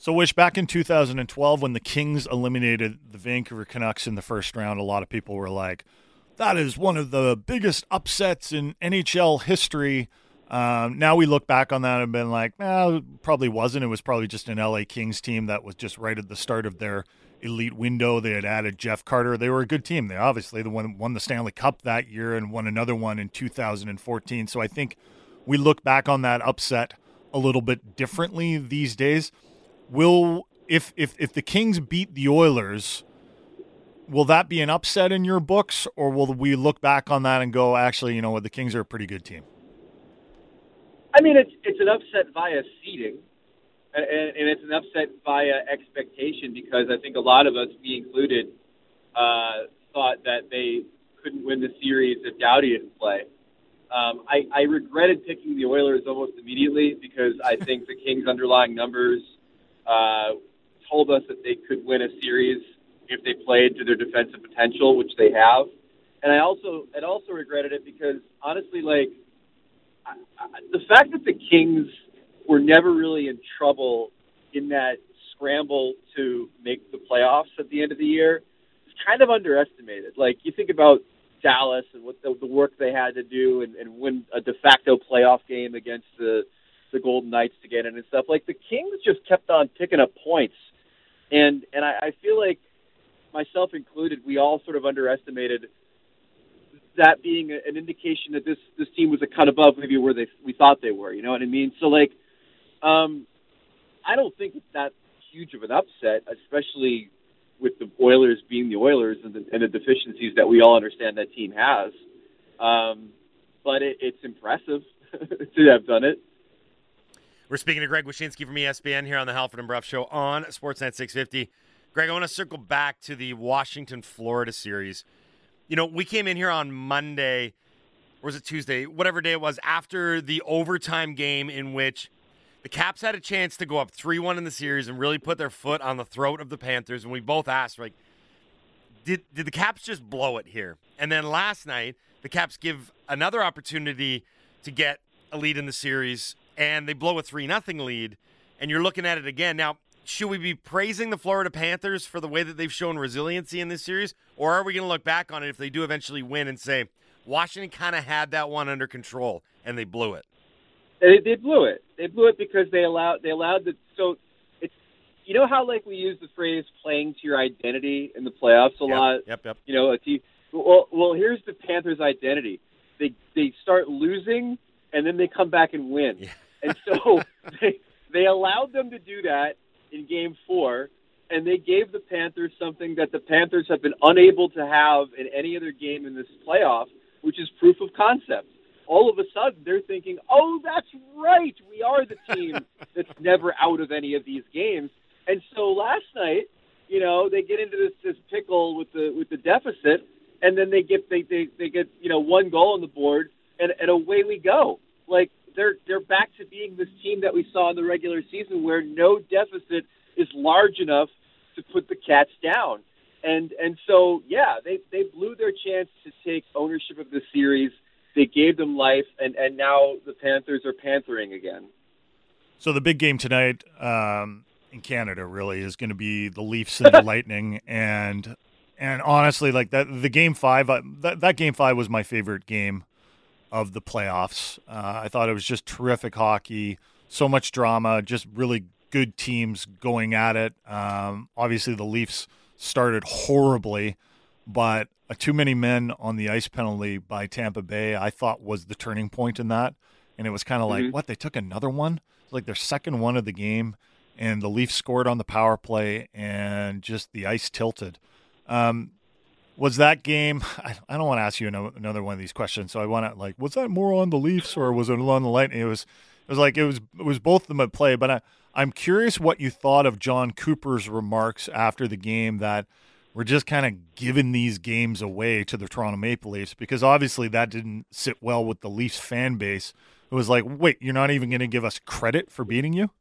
So, Wish, back in 2012, when the Kings eliminated the Vancouver Canucks in the first round, a lot of people were like, that is one of the biggest upsets in NHL history. Now we look back on that and been like, it probably wasn't. It was probably just an LA Kings team that was just right at the start of their elite window. They had added Jeff Carter. They were a good team. They obviously won the Stanley Cup that year and won another one in 2014. So I think we look back on that upset a little bit differently these days. If the Kings beat the Oilers, will that be an upset in your books, or will we look back on that and go, actually, you know what, the Kings are a pretty good team? I mean, it's an upset via seeding, and it's an upset via expectation, because I think a lot of us, me included, thought that they couldn't win the series if Doughty didn't play. I regretted picking the Oilers almost immediately, because I think the Kings' underlying numbers told us that they could win a series if they played to their defensive potential, which they have. And I also regretted it because, honestly, like, the fact that the Kings were never really in trouble in that scramble to make the playoffs at the end of the year is kind of underestimated. Like, you think about Dallas and what the work they had to do and win a de facto playoff game against the Golden Knights to get in and stuff. Like, the Kings just kept on picking up points. And I feel like, myself included, we all sort of underestimated that being an indication that this team was a cut above maybe where we thought they were. You know what I mean? So, like, I don't think it's that huge of an upset, especially with the Oilers being the Oilers and the deficiencies that we all understand that team has. But it's impressive to have done it. We're speaking to Greg Wyshynski from ESPN here on the Halford and Bruff Show on Sportsnet 650. Greg, I want to circle back to the Washington-Florida series. You know, we came in here on Monday, or was it Tuesday, whatever day it was, after the overtime game in which the Caps had a chance to go up 3-1 in the series and really put their foot on the throat of the Panthers. And we both asked, like, did the Caps just blow it here? And then last night, the Caps give another opportunity to get a lead in the series, and they blow a 3-0 lead, and you're looking at it again. Now, should we be praising the Florida Panthers for the way that they've shown resiliency in this series, or are we going to look back on it if they do eventually win and say, Washington kind of had that one under control, and they blew it? They blew it. They blew it because they allowed the – so it's – you know how, like, we use the phrase playing to your identity in the playoffs a lot? Yep. You know, well, here's the Panthers' identity. They start losing, and then they come back and win. Yeah. And so they allowed them to do that in Game 4, and they gave the Panthers something that the Panthers have been unable to have in any other game in this playoff, which is proof of concept. All of a sudden, they're thinking, oh, that's right, we are the team that's never out of any of these games. And so last night, you know, they get into this pickle with the deficit, and then they get you know, one goal on the board, and away we go. Like, they're back to being this team that we saw in the regular season, where no deficit is large enough to put the Cats down. And so, yeah, they blew their chance to take ownership of the series. They gave them life, and now the Panthers are panthering again. So the big game tonight in Canada really is going to be the Leafs and the Lightning, and honestly, like that, the Game 5, that Game 5 was my favorite game of the playoffs. I thought it was just terrific hockey, so much drama, just really good teams going at it. Obviously, the Leafs started horribly, but a too many men on the ice penalty by Tampa Bay, I thought, was the turning point in that. And it was kind of like, what, they took another one? Like their second one of the game, and the Leafs scored on the power play, and just the ice tilted. Was that game, I don't want to ask you another one of these questions, so I want to, like, was that more on the Leafs or was it on the Lightning? It was both of them at play, but I'm curious what you thought of John Cooper's remarks after the game that we're just kind of giving these games away to the Toronto Maple Leafs, because obviously that didn't sit well with the Leafs fan base. It was like, wait, you're not even going to give us credit for beating you?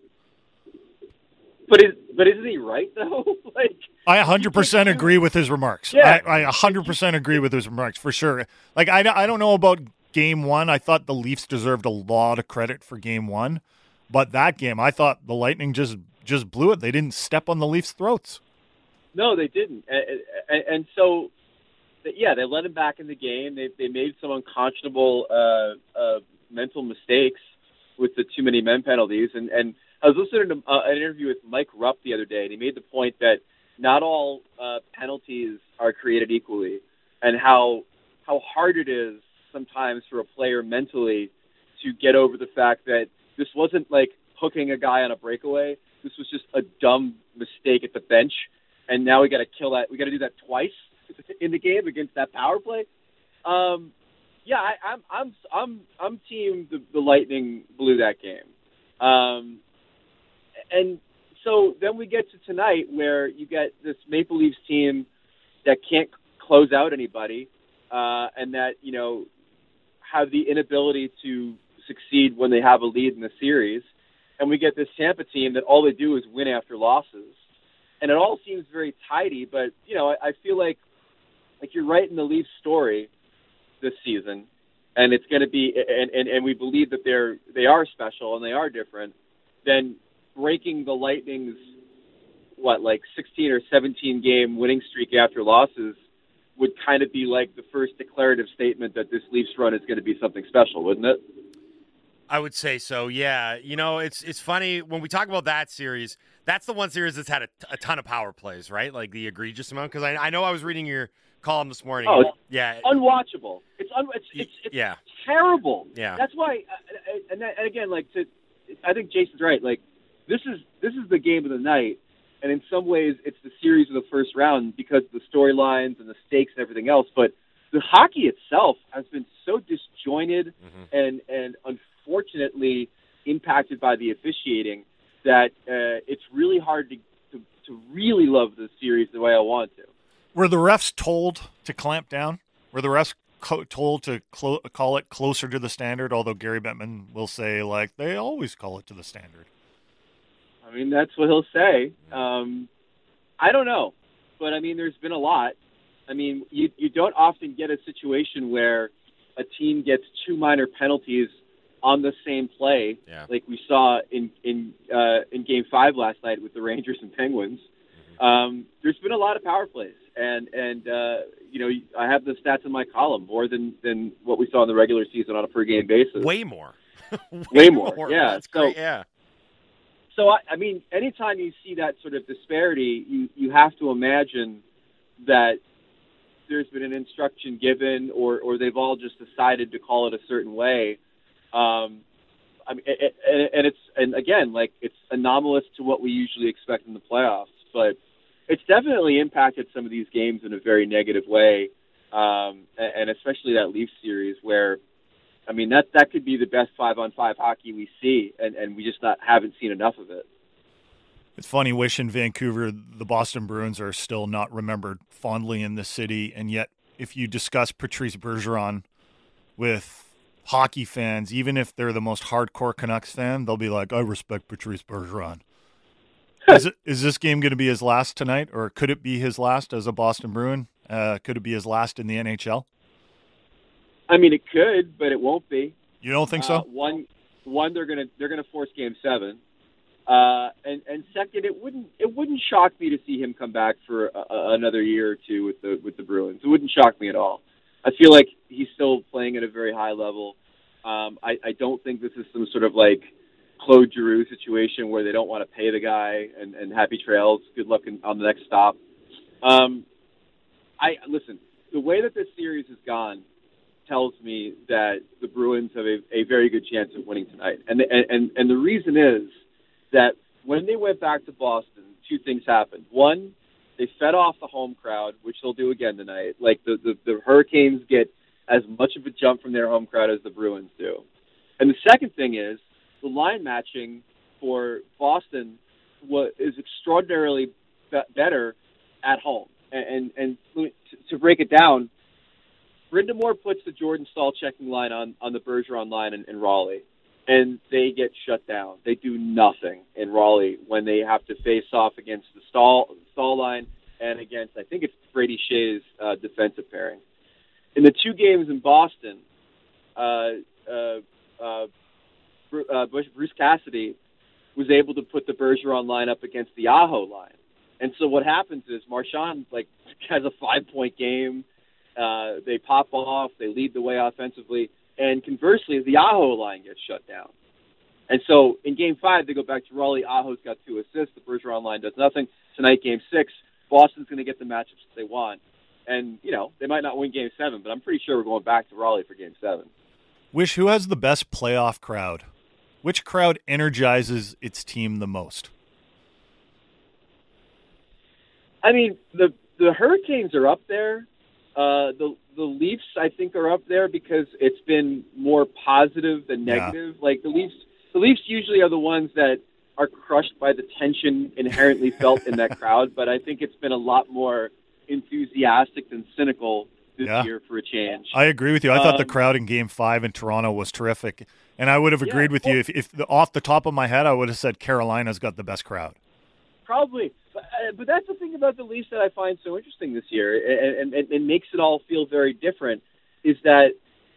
But isn't he right, though? Like, I 100% agree with his remarks. Yeah. I 100% agree with his remarks, for sure. Like, I don't know about Game 1. I thought the Leafs deserved a lot of credit for Game 1. But that game, I thought the Lightning just just blew it. They didn't step on the Leafs' throats. No, they didn't. And so, yeah, they let him back in the game. They made some unconscionable mental mistakes with the too many men penalties. And I was listening to an interview with Mike Rupp the other day, and he made the point that not all penalties are created equally, and how hard it is sometimes for a player mentally to get over the fact that this wasn't like hooking a guy on a breakaway. This was just a dumb mistake at the bench, and now we got to kill that. We got to do that twice in the game against that power play. Yeah, I'm team the Lightning blew that game. And so then we get to tonight where you get this Maple Leafs team that can't close out anybody, and that, you know, have the inability to succeed when they have a lead in the series. And we get this Tampa team that all they do is win after losses. And it all seems very tidy, but, you know, I feel like you're writing the Leafs story this season, and it's going to be, and we believe that they are special and they are different, then breaking the Lightning's, 16 or 17 game winning streak after losses would kind of be like the first declarative statement that this Leafs run is going to be something special, wouldn't it? I would say so, yeah. You know, it's funny when we talk about that series. That's the one series that's had a ton of power plays, right? Like the egregious amount. Because I know I was reading your column this morning. Oh, it's yeah, unwatchable. It's yeah, terrible. Yeah, that's why. And again, I think Jason's right. Like this is the game of the night, and in some ways, it's the series of the first round because of the storylines and the stakes and everything else. But the hockey itself has been so disjointed and unfortunately impacted by the officiating that it's really hard to really love the series the way I want to. Were the refs told to clamp down? Were the refs told to call it closer to the standard? Although Gary Bettman will say, like, they always call it to the standard. I mean, that's what he'll say. I don't know. But, I mean, there's been a lot. I mean, you don't often get a situation where a team gets two minor penalties on the same play, like we saw in Game 5 last night with the Rangers and Penguins. There's been a lot of power plays, and you know, I have the stats in my column, more than what we saw in the regular season on a per game basis. Way more. Way more. Yeah. That's great. Yeah. So I mean, anytime you see that sort of disparity, you have to imagine that there's been an instruction given, or they've all just decided to call it a certain way. I mean, and again, like, it's anomalous to what we usually expect in the playoffs, but it's definitely impacted some of these games in a very negative way, and especially that Leafs series where, I mean, that could be the best 5-on-5 hockey we see, and we just haven't seen enough of it. It's funny, wishing Vancouver, the Boston Bruins are still not remembered fondly in the city, and yet if you discuss Patrice Bergeron with hockey fans, even if they're the most hardcore Canucks fan, they'll be like, I respect Patrice Bergeron. Is this game going to be his last tonight, or could it be his last as a Boston Bruin? Could it be his last in the NHL? I mean, it could, but it won't be. You don't think so? One, they're gonna force Game 7, and second, it wouldn't shock me to see him come back for another year or two with the Bruins. It wouldn't shock me at all. I feel like he's still playing at a very high level. I don't think this is some sort of like Claude Giroux situation where they don't want to pay the guy and happy trails. Good luck on the next stop. Listen, the way that this series has gone tells me that the Bruins have a very good chance of winning tonight. And the reason is that when they went back to Boston, two things happened. One, they fed off the home crowd, which they'll do again tonight. Like the Hurricanes get as much of a jump from their home crowd as the Bruins do. And the second thing is the line matching for Boston is extraordinarily better at home. And to break it down, Brind'Amour puts the Jordan Staal checking line on the Bergeron line in Raleigh, and they get shut down. They do nothing in Raleigh when they have to face off against the Staal line and against, I think it's Brady Shea's defensive pairing. In the two games in Boston, Bruce Cassidy was able to put the Bergeron line up against the Aho line. And so what happens is Marchand has a 5-point game. They pop off. They lead the way offensively. And conversely, the Aho line gets shut down. And so in Game 5, they go back to Raleigh. Aho's got 2 assists. The Bergeron line does nothing. Tonight, Game 6, Boston's going to get the matchups that they want. And, they might not win Game 7, but I'm pretty sure we're going back to Raleigh for Game 7. Wish, who has the best playoff crowd? Which crowd energizes its team the most? I mean, the Hurricanes are up there. The Leafs, I think, are up there because it's been more positive than negative. Yeah. Like the Leafs usually are the ones that are crushed by the tension inherently felt in that crowd. But I think it's been a lot more enthusiastic than cynical this year for a change. I agree with you. I thought the crowd in Game 5 in Toronto was terrific, and I would have agreed with you if off the top of my head I would have said Carolina's got the best crowd. Probably. But that's the thing about the Leafs that I find so interesting this year, and it makes it all feel very different, is that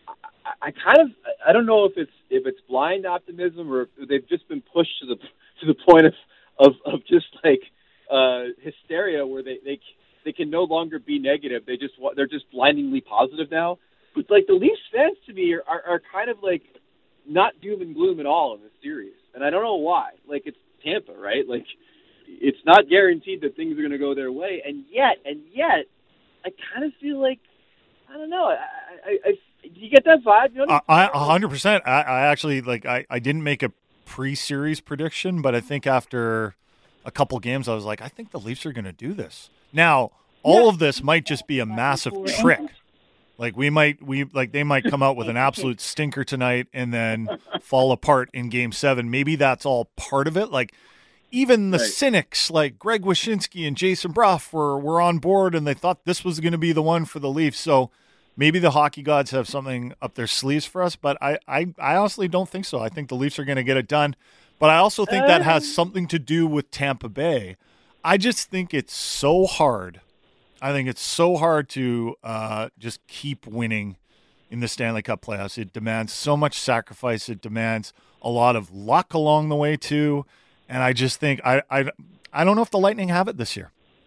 I don't know if it's blind optimism or if they've just been pushed to the point of just like hysteria where they can no longer be negative. They're just blindingly positive now. But like the Leafs fans to me are kind of like not doom and gloom at all in this series, and I don't know why. Like it's Tampa, right? Like. It's not guaranteed that things are going to go their way, and yet, I kind of feel like I don't know. Do you get that vibe? You know 100%. I actually I didn't make a pre-series prediction, but I think after a couple games, I was like, I think the Leafs are going to do this. Now, all of this might just be a massive trick. Like they might come out with an absolute stinker tonight and then fall apart in Game 7. Maybe that's all part of it. Like. Even the cynics like Greg Wyshynski and Jason Brough were on board, and they thought this was going to be the one for the Leafs. So maybe the hockey gods have something up their sleeves for us, but I honestly don't think so. I think the Leafs are going to get it done. But I also think that has something to do with Tampa Bay. I just think it's so hard. I think it's so hard to just keep winning in the Stanley Cup playoffs. It demands so much sacrifice. It demands a lot of luck along the way, too. And I just think I don't know if the Lightning have it this year.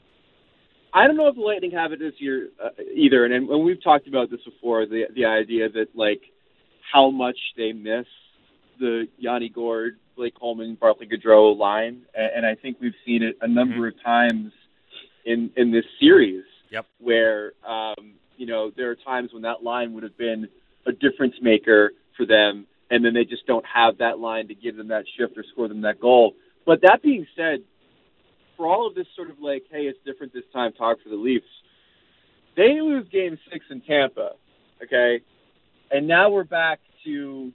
I don't know if the Lightning have it this year either. And we've talked about this before, the idea that, like, how much they miss the Yanni Gourde, Blake Coleman, Barclay Goodrow line. And I think we've seen it a number of times in this series where, there are times when that line would have been a difference maker for them, and then they just don't have that line to give them that shift or score them that goal. But that being said, for all of this sort of like, hey, it's different this time talk for the Leafs, they lose Game 6 in Tampa, okay? And now we're back to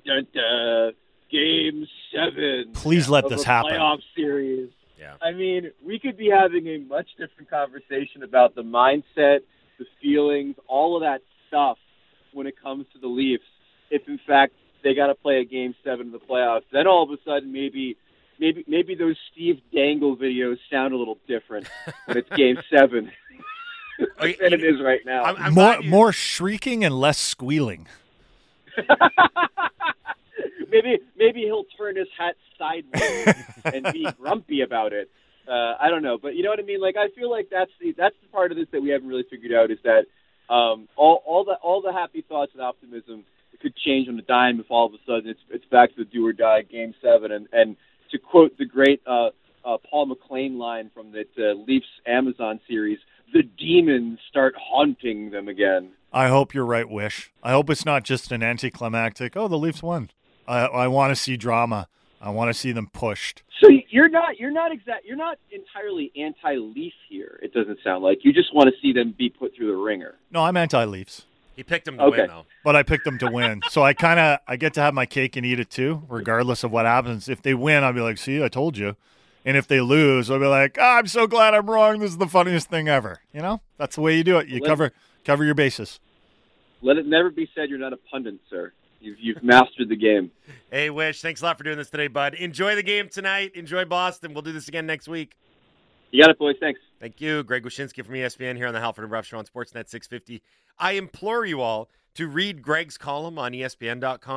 Game 7. Please let this happen. Playoff series. Yeah. I mean, we could be having a much different conversation about the mindset, the feelings, all of that stuff when it comes to the Leafs. If, in fact, they got to play a Game 7 in the playoffs, then all of a sudden maybe those Steve Dangle videos sound a little different when it's Game 7 than it is right now. I'm more shrieking and less squealing. Maybe he'll turn his hat sideways and be grumpy about it. I don't know, but you know what I mean. Like I feel like that's the part of this that we haven't really figured out is that all the happy thoughts and optimism could change on a dime if all of a sudden it's back to the do or die Game 7 and to quote the great Paul McLean line from the Leafs Amazon series, the demons start haunting them again. I hope you're right, Wish. I hope it's not just an anticlimactic, the Leafs won. I want to see drama. I want to see them pushed. So you're not entirely anti-Leaf here, it doesn't sound like. You just want to see them be put through the ringer. No, I'm anti-Leafs. He picked them to win, though. But I picked them to win. So I get to have my cake and eat it, too, regardless of what happens. If they win, I'll be like, see, I told you. And if they lose, I'll be like, I'm so glad I'm wrong. This is the funniest thing ever. You know? That's the way you do it. You cover your bases. Let it never be said you're not a pundit, sir. You've mastered the game. Hey, Wish, thanks a lot for doing this today, bud. Enjoy the game tonight. Enjoy Boston. We'll do this again next week. You got it, boys. Thanks. Thank you. Greg Wyshynski from ESPN here on the Halford and Ruff Show on Sportsnet 650. I implore you all to read Greg's column on ESPN.com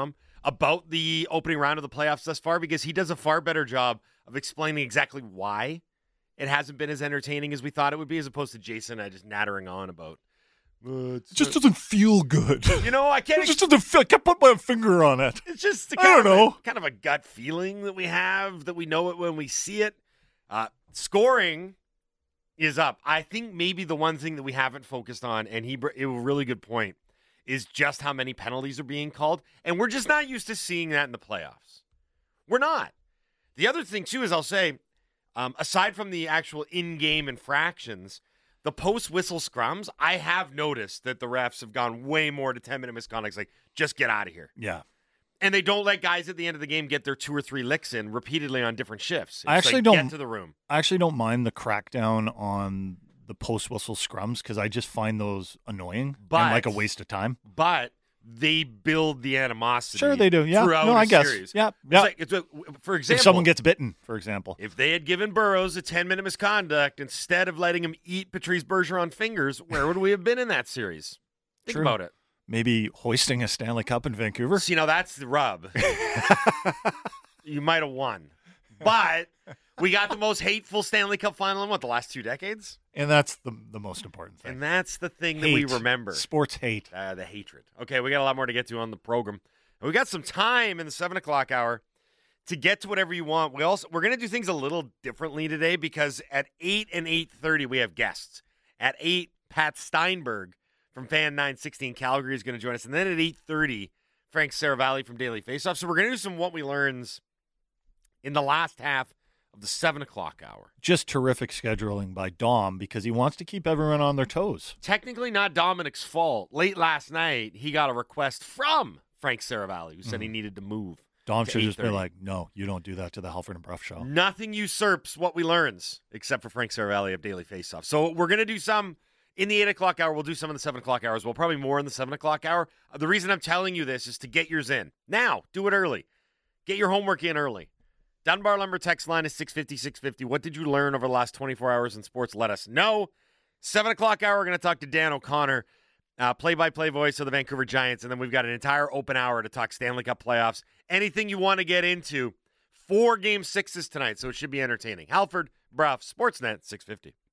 about the opening round of the playoffs thus far because he does a far better job of explaining exactly why it hasn't been as entertaining as we thought it would be, as opposed to Jason and I just nattering on about. It just doesn't feel good. You know, I can't. It just doesn't feel. I can't put my finger on it. It's just I don't know. kind of a gut feeling that we have, that we know it when we see it. Scoring is up. I think maybe the one thing that we haven't focused on, and it was a really good point, is just how many penalties are being called. And we're just not used to seeing that in the playoffs. We're not. The other thing, too, is I'll say, aside from the actual in-game infractions, the post-whistle scrums, I have noticed that the refs have gone way more to 10-minute misconduct. It's like, just get out of here. Yeah. And they don't let guys at the end of the game get their 2 or 3 licks in repeatedly on different shifts. It's I actually like, don't get to the room. I actually don't mind the crackdown on the post-whistle scrums because I just find those annoying and like a waste of time. But they build the animosity. Sure, they do. Yeah, throughout no, I guess. series. Yeah, For example, if someone gets bitten, for example, if they had given Burroughs a 10-minute misconduct instead of letting him eat Patrice Bergeron fingers, where would we have been in that series? Think about it. Maybe hoisting a Stanley Cup in Vancouver. See, now that's the rub. You might have won. But we got the most hateful Stanley Cup final in, the last 2 decades? And that's the most important thing. And that's the thing that we remember. Sports hate. The hatred. Okay, we got a lot more to get to on the program. And we got some time in the 7 o'clock hour to get to whatever you want. We're going to do things a little differently today because at 8 and 8:30 we have guests. At 8, Pat Steinberg from Fan 960 in Calgary is going to join us. And then at 8:30, Frank Saravalli from Daily Faceoff. So we're going to do some What We Learns in the last half of the 7 o'clock hour. Just terrific scheduling by Dom because he wants to keep everyone on their toes. Technically not Dominic's fault. Late last night, he got a request from Frank Saravalli, who said he needed to move. Dom should just be like, no, you don't do that to the Halford and Bruff show. Nothing usurps What We Learns, except for Frank Saravalli of Daily Faceoff. So we're going to do some in the 8 o'clock hour. We'll do some in the 7 o'clock hour as well, probably more in the 7 o'clock hour. The reason I'm telling you this is to get yours in. Now, do it early. Get your homework in early. Dunbar Lumber text line is 650-650. What did you learn over the last 24 hours in sports? Let us know. 7 o'clock hour, we're going to talk to Dan O'Connor, play-by-play voice of the Vancouver Giants, and then we've got an entire open hour to talk Stanley Cup playoffs. Anything you want to get into. 4 Game 6s tonight, so it should be entertaining. Halford, Bruff, Sportsnet, 650.